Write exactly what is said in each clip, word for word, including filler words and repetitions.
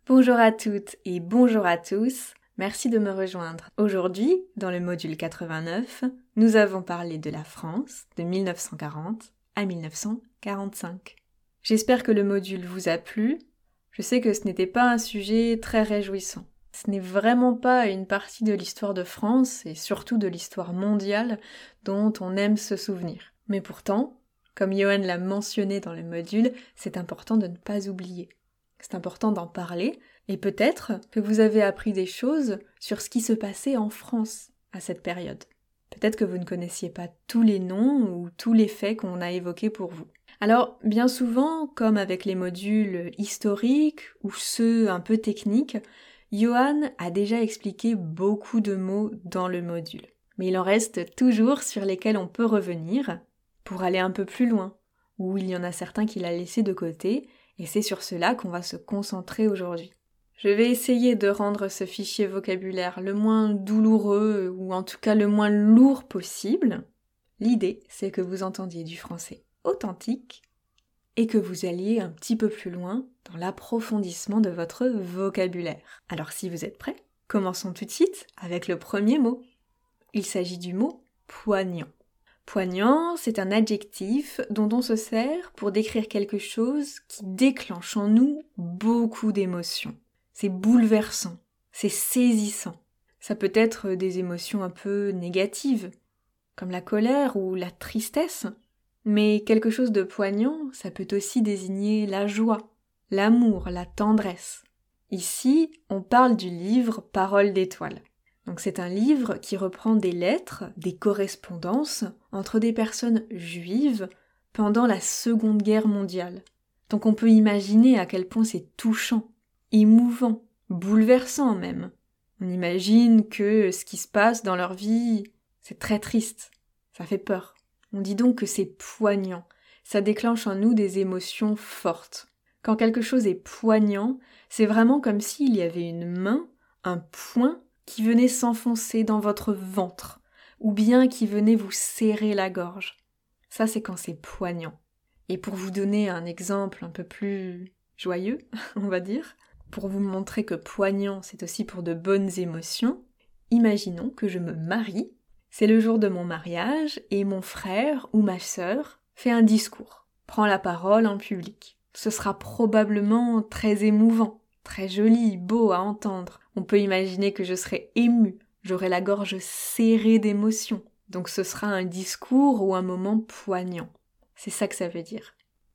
Bonjour à toutes et bonjour à tous, merci de me rejoindre. Aujourd'hui, dans le module quatre-vingt-neuf, nous avons parlé de la France de mille neuf cent quarante à mille neuf cent quarante-cinq. J'espère que le module vous a plu. Je sais que ce n'était pas un sujet très réjouissant. Ce n'est vraiment pas une partie de l'histoire de France et surtout de l'histoire mondiale dont on aime se souvenir. Mais pourtant, comme Johan l'a mentionné dans le module, c'est important de ne pas oublier. C'est important d'en parler, et peut-être que vous avez appris des choses sur ce qui se passait en France à cette période. Peut-être que vous ne connaissiez pas tous les noms ou tous les faits qu'on a évoqués pour vous. Alors, bien souvent, comme avec les modules historiques ou ceux un peu techniques, Johan a déjà expliqué beaucoup de mots dans le module. Mais il en reste toujours sur lesquels on peut revenir pour aller un peu plus loin, ou il y en a certains qu'il a laissés de côté, et c'est sur cela qu'on va se concentrer aujourd'hui. Je vais essayer de rendre ce fichier vocabulaire le moins douloureux, ou en tout cas le moins lourd possible. L'idée, c'est que vous entendiez du français authentique, et que vous alliez un petit peu plus loin dans l'approfondissement de votre vocabulaire. Alors si vous êtes prêts, commençons tout de suite avec le premier mot. Il s'agit du mot poignant. Poignant, c'est un adjectif dont on se sert pour décrire quelque chose qui déclenche en nous beaucoup d'émotions. C'est bouleversant, c'est saisissant. Ça peut être des émotions un peu négatives, comme la colère ou la tristesse, mais quelque chose de poignant, ça peut aussi désigner la joie, l'amour, la tendresse. Ici, on parle du livre Paroles d'étoiles. Donc c'est un livre qui reprend des lettres, des correspondances entre des personnes juives pendant la Seconde Guerre mondiale. Donc on peut imaginer à quel point c'est touchant, émouvant, bouleversant même. On imagine que ce qui se passe dans leur vie, c'est très triste, ça fait peur. On dit donc que c'est poignant, ça déclenche en nous des émotions fortes. Quand quelque chose est poignant, c'est vraiment comme s'il y avait une main, un poing, qui venait s'enfoncer dans votre ventre, ou bien qui venait vous serrer la gorge. Ça, c'est quand c'est poignant. Et pour vous donner un exemple un peu plus joyeux, on va dire, pour vous montrer que poignant, c'est aussi pour de bonnes émotions, imaginons que je me marie, c'est le jour de mon mariage, et mon frère ou ma sœur fait un discours, prend la parole en public. Ce sera probablement très émouvant, très joli, beau à entendre. On peut imaginer que je serai émue, j'aurai la gorge serrée d'émotion. Donc ce sera un discours ou un moment poignant. C'est ça que ça veut dire.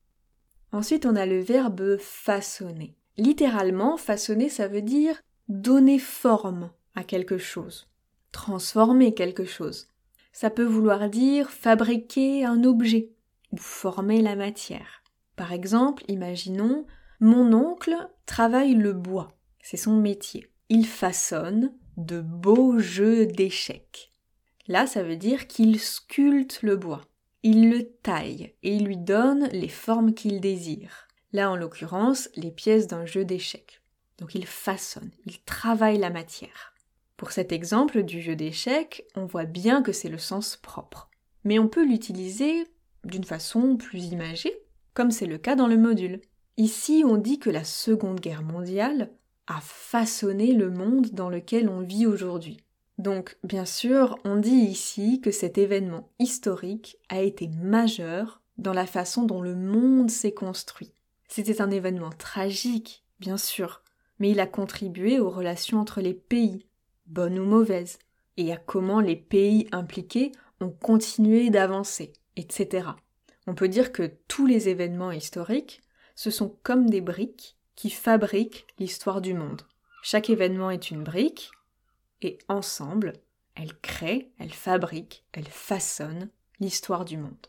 Ensuite, on a le verbe façonner. Littéralement, façonner, ça veut dire donner forme à quelque chose, transformer quelque chose. Ça peut vouloir dire fabriquer un objet ou former la matière. Par exemple, imaginons, mon oncle travaille le bois, c'est son métier. Il façonne de beaux jeux d'échecs. Là, ça veut dire qu'il sculpte le bois. Il le taille et il lui donne les formes qu'il désire. Là, en l'occurrence, les pièces d'un jeu d'échecs. Donc il façonne, il travaille la matière. Pour cet exemple du jeu d'échecs, on voit bien que c'est le sens propre. Mais on peut l'utiliser d'une façon plus imagée, comme c'est le cas dans le module. Ici, on dit que la Seconde Guerre mondiale a façonné le monde dans lequel on vit aujourd'hui. Donc, bien sûr, on dit ici que cet événement historique a été majeur dans la façon dont le monde s'est construit. C'était un événement tragique, bien sûr, mais il a contribué aux relations entre les pays, bonnes ou mauvaises, et à comment les pays impliqués ont continué d'avancer, et cetera. On peut dire que tous les événements historiques, ce sont comme des briques qui fabriquent l'histoire du monde. Chaque événement est une brique, et ensemble, elles créent, elles fabriquent, elles façonnent l'histoire du monde.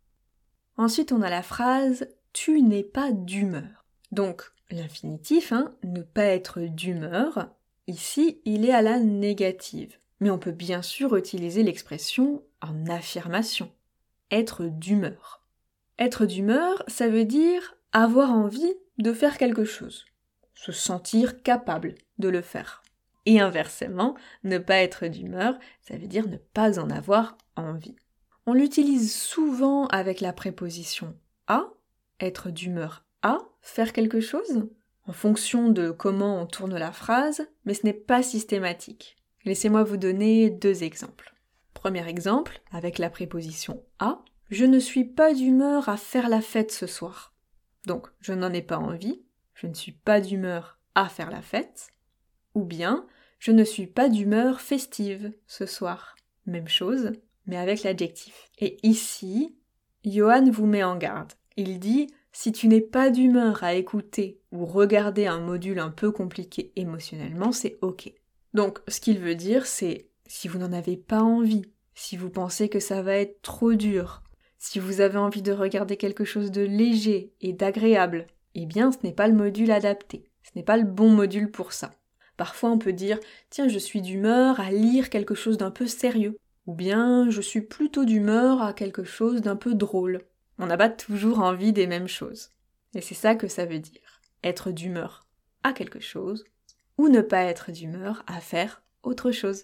Ensuite, on a la phrase « tu n'es pas d'humeur ». Donc, l'infinitif, hein, ne pas être d'humeur, ici, il est à la négative. Mais on peut bien sûr utiliser l'expression en affirmation. Être d'humeur. Être d'humeur, ça veut dire avoir envie de faire quelque chose. Se sentir capable de le faire. Et inversement, ne pas être d'humeur, ça veut dire ne pas en avoir envie. On l'utilise souvent avec la préposition à, être d'humeur à faire quelque chose. en fonction de comment on tourne la phrase, mais ce n'est pas systématique. Laissez-moi vous donner deux exemples. Premier exemple, avec la préposition à, je ne suis pas d'humeur à faire la fête ce soir. Donc, je n'en ai pas envie, je ne suis pas d'humeur à faire la fête, ou bien, je ne suis pas d'humeur festive ce soir. Même chose, mais avec l'adjectif. Et ici, Johan vous met en garde. Il dit « Si tu n'es pas d'humeur à écouter ou regarder un module un peu compliqué émotionnellement, c'est ok. » Donc, ce qu'il veut dire, c'est « Si vous n'en avez pas envie, si vous pensez que ça va être trop dur, si vous avez envie de regarder quelque chose de léger et d'agréable, eh bien, ce n'est pas le module adapté. Ce n'est pas le bon module pour ça. » Parfois, on peut dire « Tiens, je suis d'humeur à lire quelque chose d'un peu sérieux. » Ou bien « Je suis plutôt d'humeur à quelque chose d'un peu drôle. » On n'a pas toujours envie des mêmes choses. Et c'est ça que ça veut dire. Être d'humeur à quelque chose, ou ne pas être d'humeur à faire autre chose.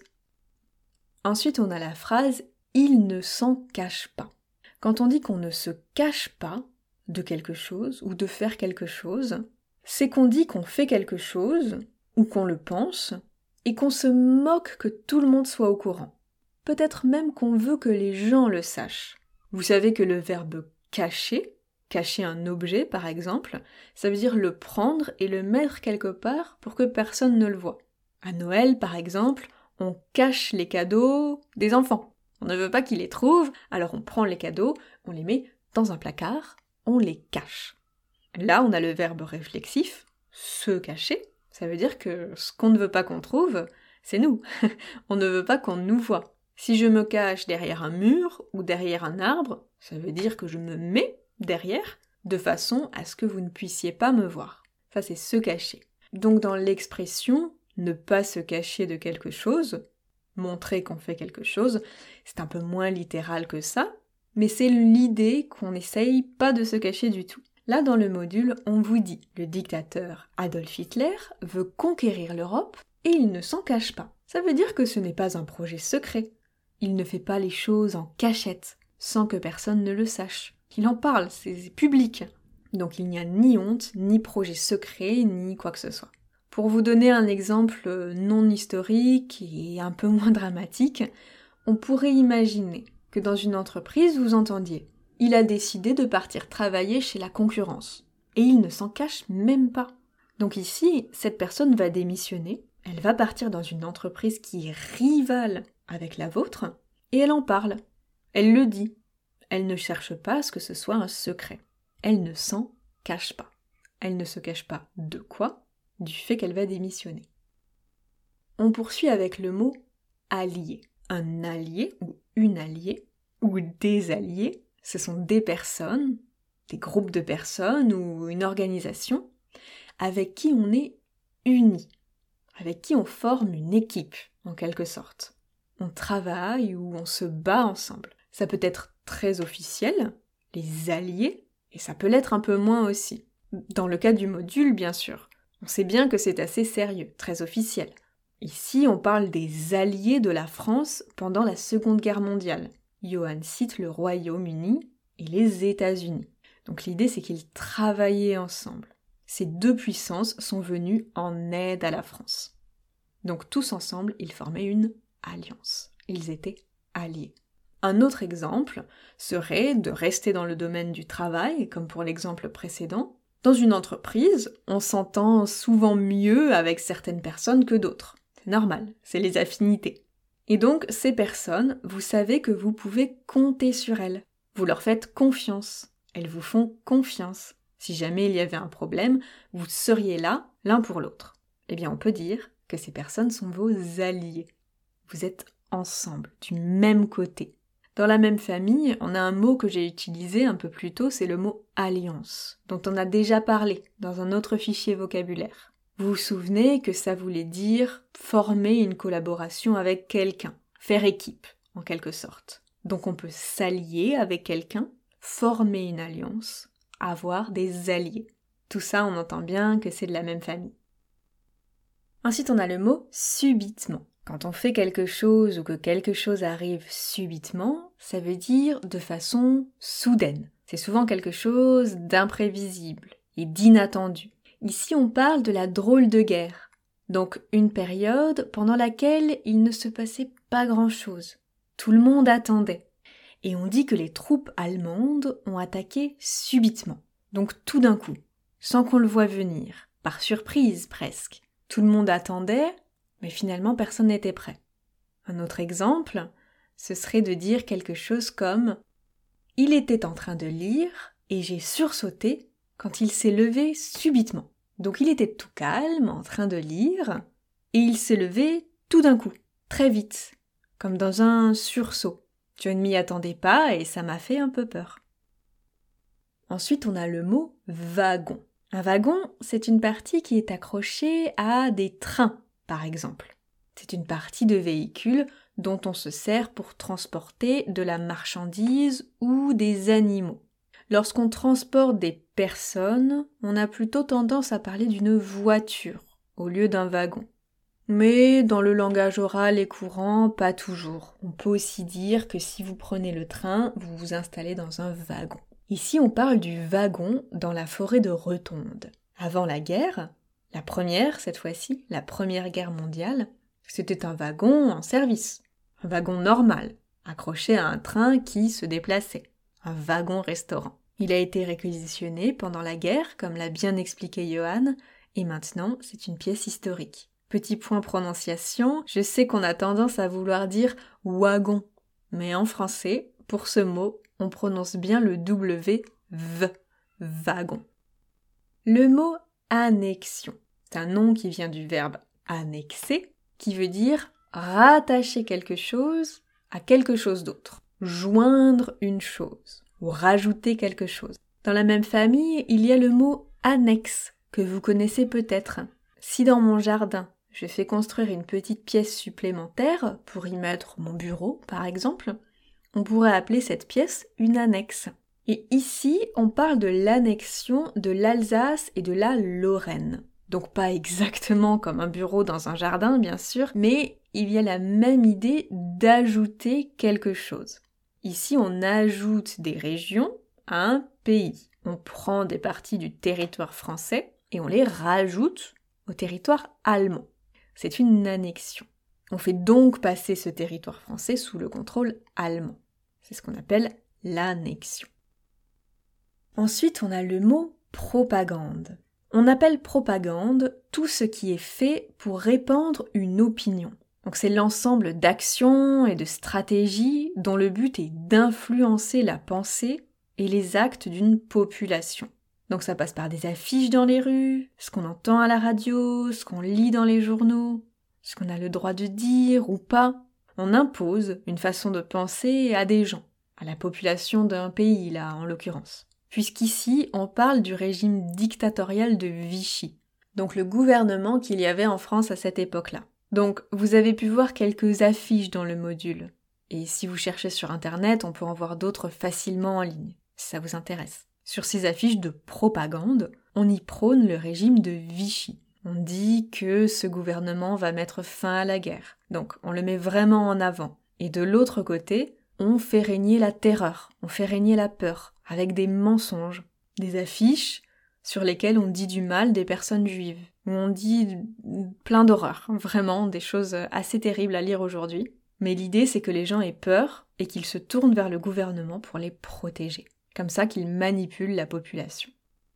Ensuite, on a la phrase « Il ne s'en cache pas ». Quand on dit qu'on ne se cache pas de quelque chose ou de faire quelque chose, c'est qu'on dit qu'on fait quelque chose, ou qu'on le pense, et qu'on se moque que tout le monde soit au courant. Peut-être même qu'on veut que les gens le sachent. Vous savez que le verbe « cacher », cacher un objet par exemple, ça veut dire le prendre et le mettre quelque part pour que personne ne le voie. À Noël par exemple, on cache les cadeaux des enfants. On ne veut pas qu'ils les trouvent, alors on prend les cadeaux, on les met dans un placard, on les cache. Là, on a le verbe réflexif, se cacher, ça veut dire que ce qu'on ne veut pas qu'on trouve, c'est nous. On ne veut pas qu'on nous voie. Si je me cache derrière un mur ou derrière un arbre, ça veut dire que je me mets derrière de façon à ce que vous ne puissiez pas me voir. Ça, c'est se cacher. Donc dans l'expression « ne pas se cacher de quelque chose », montrer qu'on fait quelque chose, c'est un peu moins littéral que ça, mais c'est l'idée qu'on n'essaye pas de se cacher du tout. Là, dans le module, on vous dit « Le dictateur Adolf Hitler veut conquérir l'Europe et il ne s'en cache pas ». Ça veut dire que ce n'est pas un projet secret. Il ne fait pas les choses en cachette, sans que personne ne le sache. Il en parle, c'est public. Donc il n'y a ni honte, ni projet secret, ni quoi que ce soit. Pour vous donner un exemple non historique et un peu moins dramatique, on pourrait imaginer que dans une entreprise, vous entendiez « Il a décidé de partir travailler chez la concurrence. » Et il ne s'en cache même pas. Donc ici, cette personne va démissionner, elle va partir dans une entreprise qui est rivale avec la vôtre, et elle en parle. Elle le dit. Elle ne cherche pas à ce que ce soit un secret. Elle ne s'en cache pas. Elle ne se cache pas de quoi ? Du fait qu'elle va démissionner. On poursuit avec le mot « allié ». Un allié ou une alliée ou des alliés, ce sont des personnes, des groupes de personnes ou une organisation avec qui on est unis, avec qui on forme une équipe en quelque sorte. On travaille ou on se bat ensemble. Ça peut être très officiel, les alliés, et ça peut l'être un peu moins aussi. Dans le cas du module, bien sûr. On sait bien que c'est assez sérieux, très officiel. Ici, on parle des alliés de la France pendant la Seconde Guerre mondiale. Johan cite le Royaume-Uni et les États-Unis. Donc l'idée, c'est qu'ils travaillaient ensemble. Ces deux puissances sont venues en aide à la France. Donc tous ensemble, ils formaient une alliance. Ils étaient alliés. Un autre exemple serait de rester dans le domaine du travail, comme pour l'exemple précédent. Dans une entreprise, on s'entend souvent mieux avec certaines personnes que d'autres. C'est normal, c'est les affinités. Et donc, ces personnes, vous savez que vous pouvez compter sur elles. Vous leur faites confiance. Elles vous font confiance. Si jamais il y avait un problème, vous seriez là, l'un pour l'autre. Eh bien, on peut dire que ces personnes sont vos alliés. Vous êtes ensemble, du même côté. Dans la même famille, on a un mot que j'ai utilisé un peu plus tôt, c'est le mot « alliance », dont on a déjà parlé dans un autre fichier vocabulaire. Vous vous souvenez que ça voulait dire former une collaboration avec quelqu'un, faire équipe, en quelque sorte. Donc on peut s'allier avec quelqu'un, former une alliance, avoir des alliés. Tout ça, on entend bien que c'est de la même famille. Ensuite, on a le mot « subitement ». Quand on fait quelque chose ou que quelque chose arrive subitement, ça veut dire de façon soudaine. C'est souvent quelque chose d'imprévisible et d'inattendu. Ici, on parle de la drôle de guerre, donc une période pendant laquelle il ne se passait pas grand-chose. Tout le monde attendait. Et on dit que les troupes allemandes ont attaqué subitement, donc tout d'un coup, sans qu'on le voie venir, par surprise presque. Tout le monde attendait, mais finalement personne n'était prêt. Un autre exemple, ce serait de dire quelque chose comme « Il était en train de lire et j'ai sursauté quand il s'est levé subitement. » Donc il était tout calme, en train de lire, et il s'est levé tout d'un coup, très vite, comme dans un sursaut. Je ne m'y attendais pas et ça m'a fait un peu peur. Ensuite, on a le mot « wagon ». Un wagon, c'est une partie qui est accrochée à des trains, par exemple. C'est une partie de véhicule dont on se sert pour transporter de la marchandise ou des animaux. Lorsqu'on transporte des personnes, on a plutôt tendance à parler d'une voiture au lieu d'un wagon. Mais dans le langage oral et courant, pas toujours. On peut aussi dire que si vous prenez le train, vous vous installez dans un wagon. Ici, on parle du wagon dans la forêt de Retonde. Avant la guerre, la première cette fois-ci, la première guerre mondiale, c'était un wagon en service. Un wagon normal, accroché à un train qui se déplaçait. Un wagon-restaurant. Il a été réquisitionné pendant la guerre, comme l'a bien expliqué Johan, et maintenant, c'est une pièce historique. Petit point prononciation, je sais qu'on a tendance à vouloir dire « wagon », mais en français, pour ce mot, on prononce bien le W, V, wagon. Le mot « annexion », c'est un nom qui vient du verbe « annexer », qui veut dire rattacher quelque chose à quelque chose d'autre, joindre une chose ou rajouter quelque chose. Dans la même famille, il y a le mot « annexe » que vous connaissez peut-être. Si dans mon jardin, je fais construire une petite pièce supplémentaire pour y mettre mon bureau, par exemple, on pourrait appeler cette pièce une annexe. Et ici, on parle de l'annexion de l'Alsace et de la Lorraine. Donc pas exactement comme un bureau dans un jardin, bien sûr, mais il y a la même idée d'ajouter quelque chose. Ici, on ajoute des régions à un pays. On prend des parties du territoire français et on les rajoute au territoire allemand. C'est une annexion. On fait donc passer ce territoire français sous le contrôle allemand. C'est ce qu'on appelle l'annexion. Ensuite, on a le mot propagande. On appelle propagande tout ce qui est fait pour répandre une opinion. Donc c'est l'ensemble d'actions et de stratégies dont le but est d'influencer la pensée et les actes d'une population. Donc ça passe par des affiches dans les rues, ce qu'on entend à la radio, ce qu'on lit dans les journaux, ce qu'on a le droit de dire ou pas. On impose une façon de penser à des gens, à la population d'un pays là en l'occurrence. Puisqu'ici on parle du régime dictatorial de Vichy, donc le gouvernement qu'il y avait en France à cette époque-là. Donc vous avez pu voir quelques affiches dans le module, et si vous cherchez sur internet, on peut en voir d'autres facilement en ligne, si ça vous intéresse. Sur ces affiches de propagande, on y prône le régime de Vichy. On dit que ce gouvernement va mettre fin à la guerre. Donc on le met vraiment en avant. Et de l'autre côté, on fait régner la terreur, on fait régner la peur, avec des mensonges, des affiches sur lesquelles on dit du mal des personnes juives, où on dit plein d'horreurs, vraiment des choses assez terribles à lire aujourd'hui. Mais l'idée c'est que les gens aient peur et qu'ils se tournent vers le gouvernement pour les protéger. Comme ça qu'ils manipulent la population.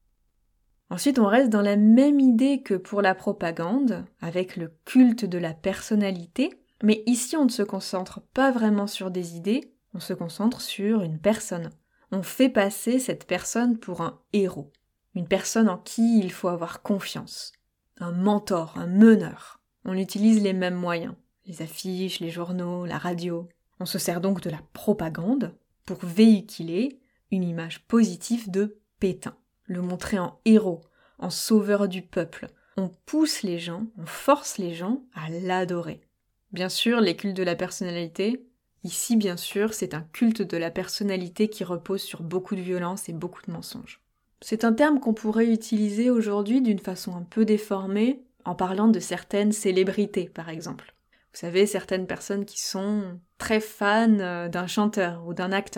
Ensuite, on reste dans la même idée que pour la propagande, avec le culte de la personnalité, mais ici on ne se concentre pas vraiment sur des idées, on se concentre sur une personne. On fait passer cette personne pour un héros, une personne en qui il faut avoir confiance, un mentor, un meneur. On utilise les mêmes moyens, les affiches, les journaux, la radio. On se sert donc de la propagande pour véhiculer une image positive de Pétain, le montrer en héros, en sauveur du peuple. On pousse les gens, on force les gens à l'adorer. Bien sûr, les cultes de la personnalité, ici bien sûr, c'est un culte de la personnalité qui repose sur beaucoup de violence et beaucoup de mensonges. C'est un terme qu'on pourrait utiliser aujourd'hui d'une façon un peu déformée, en parlant de certaines célébrités, par exemple. Vous savez, certaines personnes qui sont très fans d'un chanteur ou d'un acteur.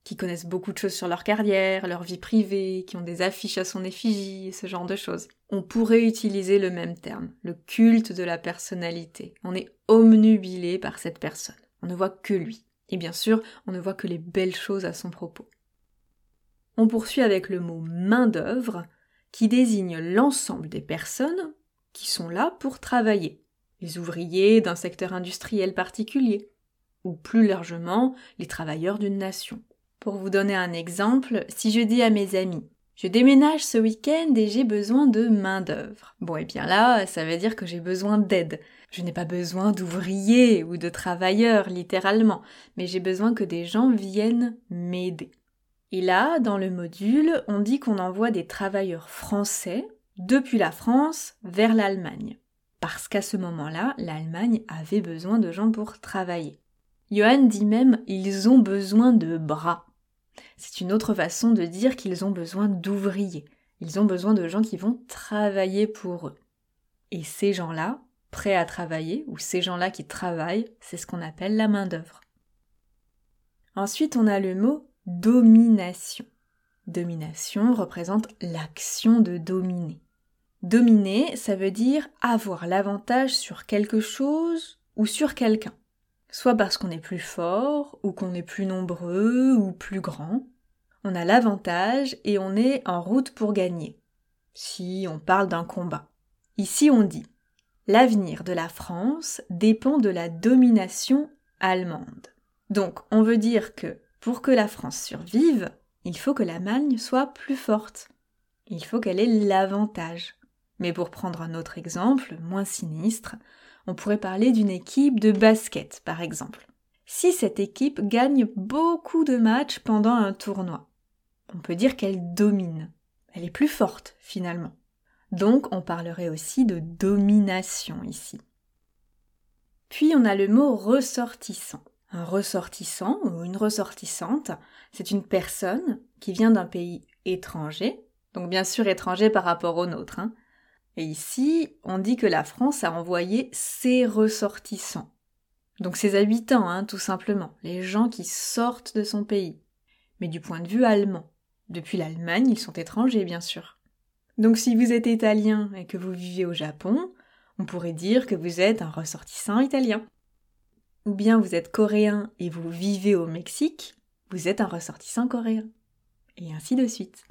qui connaissent beaucoup de choses sur leur carrière, leur vie privée, qui ont des affiches à son effigie, ce genre de choses. On pourrait utiliser le même terme, le culte de la personnalité. On est obnubilé par cette personne. On ne voit que lui. Et bien sûr, on ne voit que les belles choses à son propos. On poursuit avec le mot main-d'œuvre, qui désigne l'ensemble des personnes qui sont là pour travailler. Les ouvriers d'un secteur industriel particulier, ou plus largement, les travailleurs d'une nation. Pour vous donner un exemple, si je dis à mes amis « Je déménage ce week-end et j'ai besoin de main-d'œuvre ». Bon, et bien là, ça veut dire que j'ai besoin d'aide. Je n'ai pas besoin d'ouvriers ou de travailleurs, littéralement, mais j'ai besoin que des gens viennent m'aider. Et là, dans le module, on dit qu'on envoie des travailleurs français depuis la France vers l'Allemagne. Parce qu'à ce moment-là, l'Allemagne avait besoin de gens pour travailler. Johan dit même « ils ont besoin de bras ». C'est une autre façon de dire qu'ils ont besoin d'ouvriers. Ils ont besoin de gens qui vont travailler pour eux. Et ces gens-là, prêts à travailler, ou ces gens-là qui travaillent, c'est ce qu'on appelle la main-d'œuvre. Ensuite, on a le mot « domination ». Domination représente l'action de dominer. Dominer, ça veut dire avoir l'avantage sur quelque chose ou sur quelqu'un. Soit parce qu'on est plus fort, ou qu'on est plus nombreux, ou plus grand. On a l'avantage et on est en route pour gagner. Si on parle d'un combat. Ici on dit « L'avenir de la France dépend de la domination allemande ». Donc on veut dire que pour que la France survive, il faut que l'Allemagne soit plus forte. Il faut qu'elle ait l'avantage. Mais pour prendre un autre exemple, moins sinistre, on pourrait parler d'une équipe de basket, par exemple. Si cette équipe gagne beaucoup de matchs pendant un tournoi, on peut dire qu'elle domine. Elle est plus forte, finalement. Donc, on parlerait aussi de domination ici. Puis, on a le mot ressortissant. Un ressortissant ou une ressortissante, c'est une personne qui vient d'un pays étranger, donc bien sûr étranger par rapport au nôtre, hein. Et ici, on dit que la France a envoyé ses ressortissants. Donc ses habitants, hein, tout simplement, les gens qui sortent de son pays. Mais du point de vue allemand. Depuis l'Allemagne, ils sont étrangers, bien sûr. Donc si vous êtes italien et que vous vivez au Japon, on pourrait dire que vous êtes un ressortissant italien. Ou bien vous êtes coréen et vous vivez au Mexique, vous êtes un ressortissant coréen. Et ainsi de suite.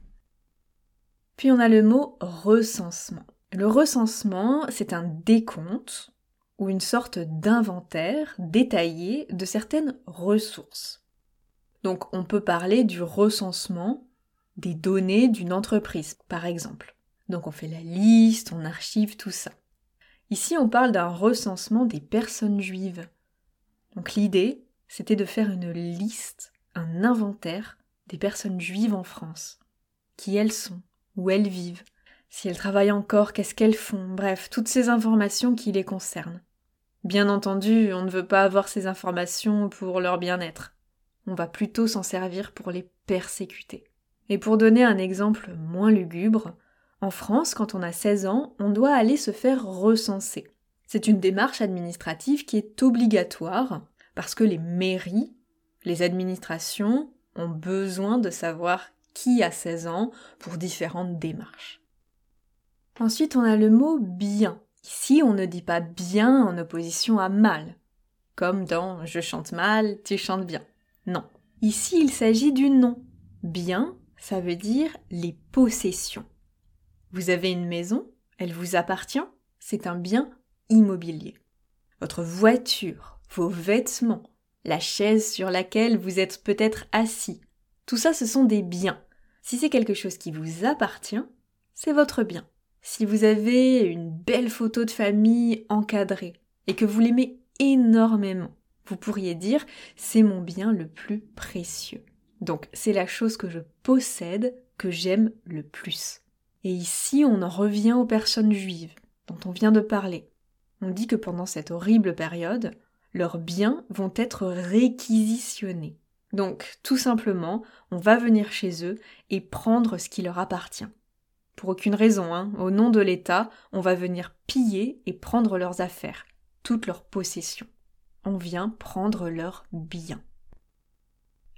Puis on a le mot recensement. Le recensement, c'est un décompte ou une sorte d'inventaire détaillé de certaines ressources. Donc on peut parler du recensement des données d'une entreprise, par exemple. Donc on fait la liste, on archive tout ça. Ici on parle d'un recensement des personnes juives. Donc l'idée, c'était de faire une liste, un inventaire des personnes juives en France. Qui elles sont, où elles vivent. Si elles travaillent encore, qu'est-ce qu'elles font? Bref, toutes ces informations qui les concernent. Bien entendu, on ne veut pas avoir ces informations pour leur bien-être. On va plutôt s'en servir pour les persécuter. Et pour donner un exemple moins lugubre, en France, quand on a seize ans, on doit aller se faire recenser. C'est une démarche administrative qui est obligatoire parce que les mairies, les administrations ont besoin de savoir qui a seize ans pour différentes démarches. Ensuite, on a le mot « bien ». Ici, on ne dit pas « bien » en opposition à « mal », comme dans « je chante mal, tu chantes bien ». Non. Ici, il s'agit du nom. « Bien », ça veut dire les possessions. Vous avez une maison, elle vous appartient, c'est un bien immobilier. Votre voiture, vos vêtements, la chaise sur laquelle vous êtes peut-être assis, tout ça, ce sont des biens. Si c'est quelque chose qui vous appartient, c'est votre bien. Si vous avez une belle photo de famille encadrée et que vous l'aimez énormément, vous pourriez dire « c'est mon bien le plus précieux ». Donc c'est la chose que je possède, que j'aime le plus. Et ici, on en revient aux personnes juives, dont on vient de parler. On dit que pendant cette horrible période, leurs biens vont être réquisitionnés. Donc, tout simplement, on va venir chez eux et prendre ce qui leur appartient. Pour aucune raison, hein, au nom de l'État, on va venir piller et prendre leurs affaires, toutes leurs possessions. On vient prendre leurs biens.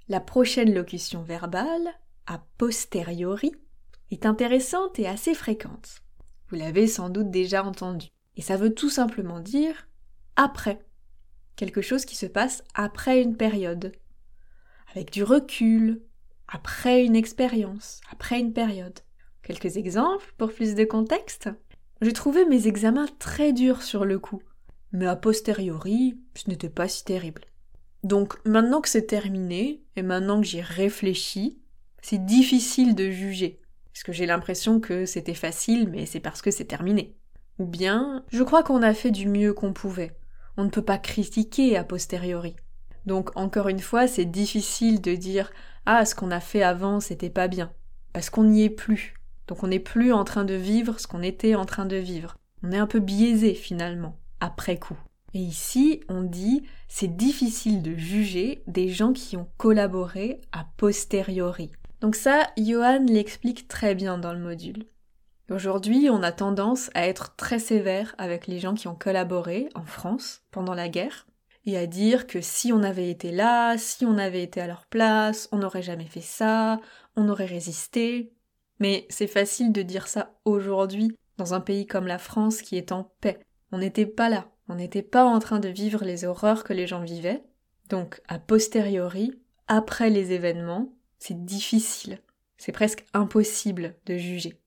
La prochaine locution verbale, a posteriori, est intéressante et assez fréquente. Vous l'avez sans doute déjà entendue. Et ça veut tout simplement dire après. Quelque chose qui se passe après une période. Avec du recul, après une expérience, après une période. Quelques exemples pour plus de contexte ? J'ai trouvé mes examens très durs sur le coup, mais a posteriori, ce n'était pas si terrible. Donc maintenant que c'est terminé, et maintenant que j'y réfléchis, c'est difficile de juger, parce que j'ai l'impression que c'était facile, mais c'est parce que c'est terminé. Ou bien, je crois qu'on a fait du mieux qu'on pouvait. On ne peut pas critiquer a posteriori. Donc encore une fois, c'est difficile de dire « Ah, ce qu'on a fait avant, c'était pas bien », parce qu'on n'y est plus. Donc on n'est plus en train de vivre ce qu'on était en train de vivre. On est un peu biaisé finalement, après coup. Et ici, on dit « c'est difficile de juger des gens qui ont collaboré a posteriori ». Donc ça, Johan l'explique très bien dans le module. Aujourd'hui, on a tendance à être très sévère avec les gens qui ont collaboré en France pendant la guerre et à dire que si on avait été là, si on avait été à leur place, on n'aurait jamais fait ça, on aurait résisté. Mais c'est facile de dire ça aujourd'hui, dans un pays comme la France qui est en paix. On n'était pas là, on n'était pas en train de vivre les horreurs que les gens vivaient. Donc, a posteriori, après les événements, c'est difficile, c'est presque impossible de juger.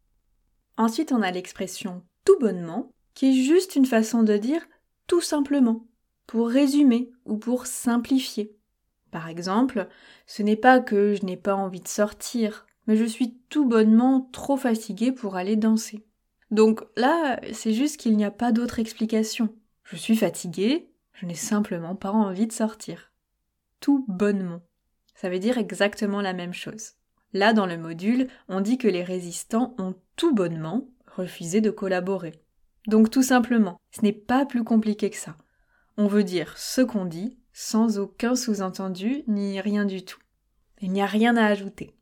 Ensuite, on a l'expression « tout bonnement » qui est juste une façon de dire « tout simplement », pour résumer ou pour simplifier. Par exemple, ce n'est pas que je n'ai pas envie de sortir, mais je suis tout bonnement trop fatiguée pour aller danser. Donc là, c'est juste qu'il n'y a pas d'autre explication. Je suis fatiguée, je n'ai simplement pas envie de sortir. Tout bonnement. Ça veut dire exactement la même chose. Là, dans le module, on dit que les résistants ont tout bonnement refusé de collaborer. Donc tout simplement, ce n'est pas plus compliqué que ça. On veut dire ce qu'on dit, sans aucun sous-entendu, ni rien du tout. Il n'y a rien à ajouter.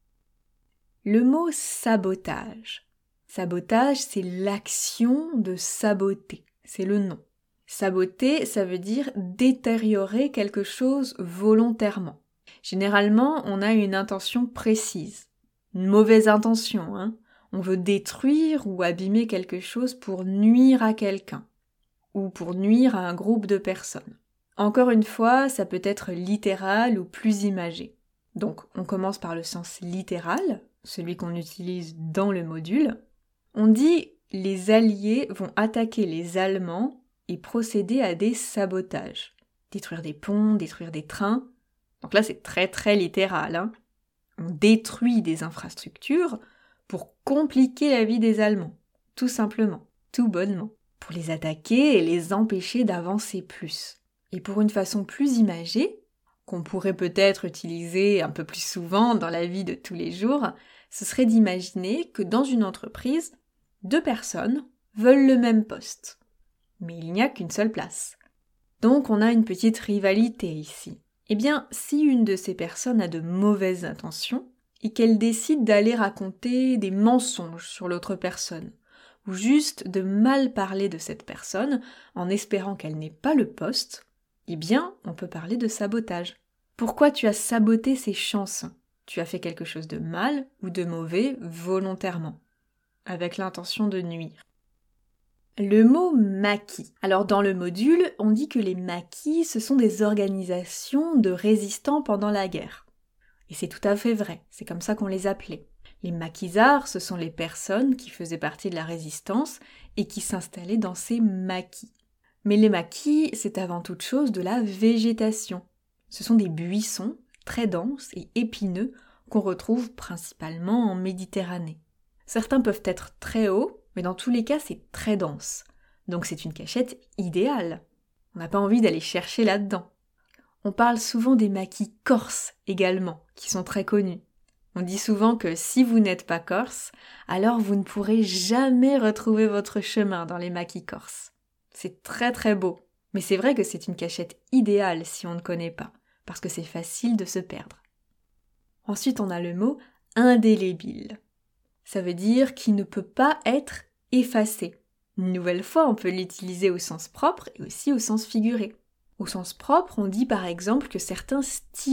Le mot sabotage. Sabotage, c'est l'action de saboter. C'est le nom. Saboter, ça veut dire détériorer quelque chose volontairement. Généralement, on a une intention précise. Une mauvaise intention, hein. On veut détruire ou abîmer quelque chose pour nuire à quelqu'un. Ou pour nuire à un groupe de personnes. Encore une fois, ça peut être littéral ou plus imagé. Donc, on commence par le sens littéral, celui qu'on utilise dans le module. On dit « les Alliés vont attaquer les Allemands et procéder à des sabotages ». Détruire des ponts, détruire des trains. Donc là, c'est très très littéral, hein. On détruit des infrastructures pour compliquer la vie des Allemands. Tout simplement, tout bonnement. Pour les attaquer et les empêcher d'avancer plus. Et pour une façon plus imagée, qu'on pourrait peut-être utiliser un peu plus souvent dans la vie de tous les jours, ce serait d'imaginer que dans une entreprise, deux personnes veulent le même poste. Mais il n'y a qu'une seule place. Donc on a une petite rivalité ici. Eh bien, si une de ces personnes a de mauvaises intentions, et qu'elle décide d'aller raconter des mensonges sur l'autre personne, ou juste de mal parler de cette personne en espérant qu'elle n'ait pas le poste, eh bien, on peut parler de sabotage. Pourquoi tu as saboté ses chances ? Tu as fait quelque chose de mal ou de mauvais volontairement, avec l'intention de nuire. Le mot maquis. Alors dans le module, on dit que les maquis, ce sont des organisations de résistants pendant la guerre. Et c'est tout à fait vrai, c'est comme ça qu'on les appelait. Les maquisards, ce sont les personnes qui faisaient partie de la résistance et qui s'installaient dans ces maquis. Mais les maquis, c'est avant toute chose de la végétation. Ce sont des buissons très denses et épineux qu'on retrouve principalement en Méditerranée. Certains peuvent être très hauts, mais dans tous les cas, c'est très dense. Donc c'est une cachette idéale. On n'a pas envie d'aller chercher là-dedans. On parle souvent des maquis corses également, qui sont très connus. On dit souvent que si vous n'êtes pas corse, alors vous ne pourrez jamais retrouver votre chemin dans les maquis corses. C'est très très beau, mais c'est vrai que c'est une cachette idéale si on ne connaît pas, parce que c'est facile de se perdre. Ensuite, on a le mot indélébile. Ça veut dire qu'il ne peut pas être effacé. Une nouvelle fois, on peut l'utiliser au sens propre et aussi au sens figuré. Au sens propre, on dit par exemple que certains stylos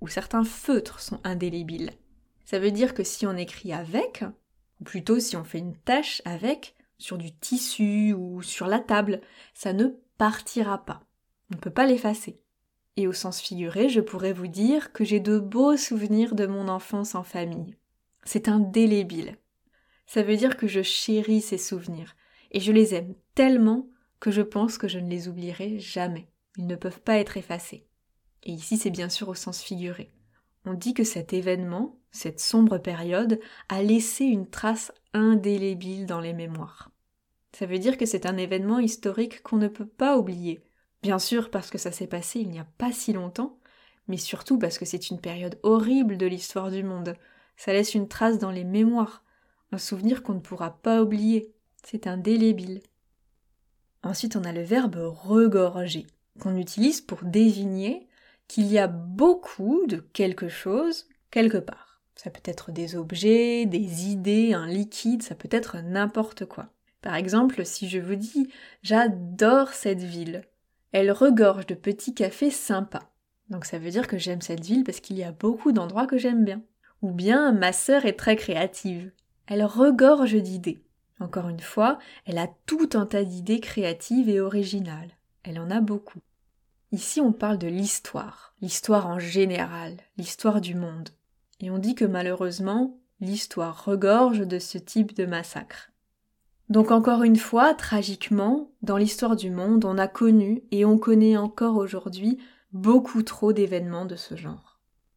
ou certains feutres sont indélébiles. Ça veut dire que si on écrit avec, ou plutôt si on fait une tache avec, sur du tissu ou sur la table, ça ne partira pas. On ne peut pas l'effacer. Et au sens figuré, je pourrais vous dire que j'ai de beaux souvenirs de mon enfance en famille. C'est indélébile. Ça veut dire que je chéris ces souvenirs, et je les aime tellement que je pense que je ne les oublierai jamais. Ils ne peuvent pas être effacés. Et ici, c'est bien sûr au sens figuré. On dit que cet événement, cette sombre période, a laissé une trace indélébile dans les mémoires. Ça veut dire que c'est un événement historique qu'on ne peut pas oublier. Bien sûr parce que ça s'est passé il n'y a pas si longtemps, mais surtout parce que c'est une période horrible de l'histoire du monde. Ça laisse une trace dans les mémoires, un souvenir qu'on ne pourra pas oublier. C'est indélébile. Ensuite, on a le verbe regorger, qu'on utilise pour désigner qu'il y a beaucoup de quelque chose quelque part. Ça peut être des objets, des idées, un liquide, ça peut être n'importe quoi. Par exemple, si je vous dis « j'adore cette ville », elle regorge de petits cafés sympas. Donc ça veut dire que j'aime cette ville parce qu'il y a beaucoup d'endroits que j'aime bien. Ou bien « ma sœur est très créative ». Elle regorge d'idées. Encore une fois, elle a tout un tas d'idées créatives et originales. Elle en a beaucoup. Ici, on parle de l'histoire, l'histoire en général, l'histoire du monde. Et on dit que malheureusement, l'histoire regorge de ce type de massacre. Donc encore une fois, tragiquement, dans l'histoire du monde, on a connu et on connaît encore aujourd'hui beaucoup trop d'événements de ce genre.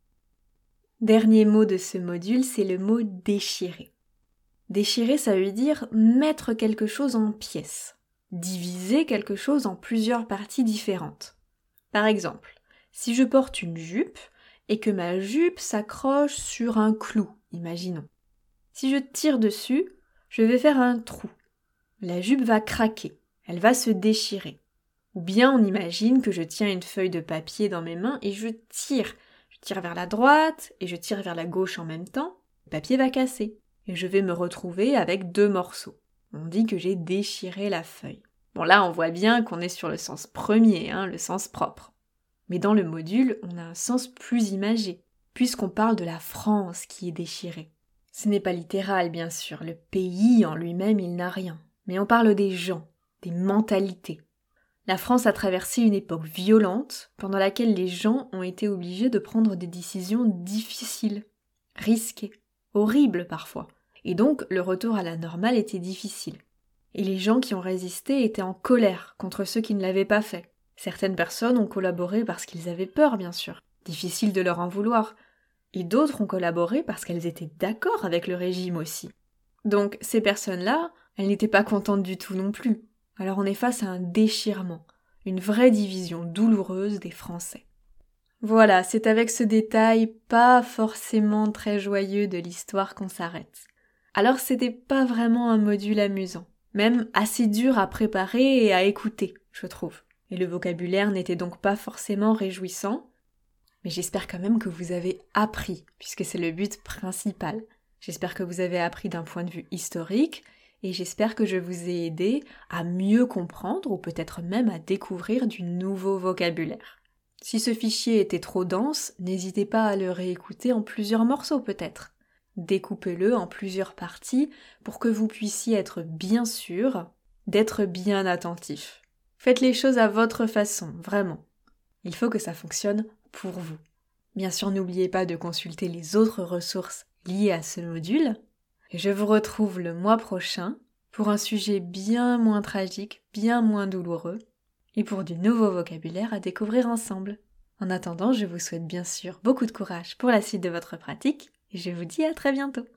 Dernier mot de ce module, c'est le mot déchirer. Déchirer, ça veut dire mettre quelque chose en pièces, diviser quelque chose en plusieurs parties différentes. Par exemple, si je porte une jupe et que ma jupe s'accroche sur un clou, imaginons. Si je tire dessus, je vais faire un trou. La jupe va craquer, elle va se déchirer. Ou bien on imagine que je tiens une feuille de papier dans mes mains et je tire. Je tire vers la droite et je tire vers la gauche en même temps. Le papier va casser et je vais me retrouver avec deux morceaux. On dit que j'ai déchiré la feuille. Bon là on voit bien qu'on est sur le sens premier, hein, le sens propre. Mais dans le module, on a un sens plus imagé, puisqu'on parle de la France qui est déchirée. Ce n'est pas littéral bien sûr, le pays en lui-même il n'a rien. Mais on parle des gens, des mentalités. La France a traversé une époque violente pendant laquelle les gens ont été obligés de prendre des décisions difficiles, risquées, horribles parfois. Et donc le retour à la normale était difficile. Et les gens qui ont résisté étaient en colère contre ceux qui ne l'avaient pas fait. Certaines personnes ont collaboré parce qu'ils avaient peur bien sûr, difficile de leur en vouloir. Et d'autres ont collaboré parce qu'elles étaient d'accord avec le régime aussi. Donc ces personnes-là, elles n'étaient pas contentes du tout non plus. Alors on est face à un déchirement, une vraie division douloureuse des Français. Voilà, c'est avec ce détail pas forcément très joyeux de l'histoire qu'on s'arrête. Alors c'était pas vraiment un module amusant, même assez dur à préparer et à écouter, je trouve. Et le vocabulaire n'était donc pas forcément réjouissant, mais j'espère quand même que vous avez appris, puisque c'est le but principal. J'espère que vous avez appris d'un point de vue historique, et j'espère que je vous ai aidé à mieux comprendre ou peut-être même à découvrir du nouveau vocabulaire. Si ce fichier était trop dense, n'hésitez pas à le réécouter en plusieurs morceaux peut-être. Découpez-le en plusieurs parties pour que vous puissiez être bien sûr d'être bien attentif. Faites les choses à votre façon, vraiment. Il faut que ça fonctionne pour vous. Bien sûr, n'oubliez pas de consulter les autres ressources liées à ce module. Et je vous retrouve le mois prochain pour un sujet bien moins tragique, bien moins douloureux, et pour du nouveau vocabulaire à découvrir ensemble. En attendant, je vous souhaite bien sûr beaucoup de courage pour la suite de votre pratique, et je vous dis à très bientôt.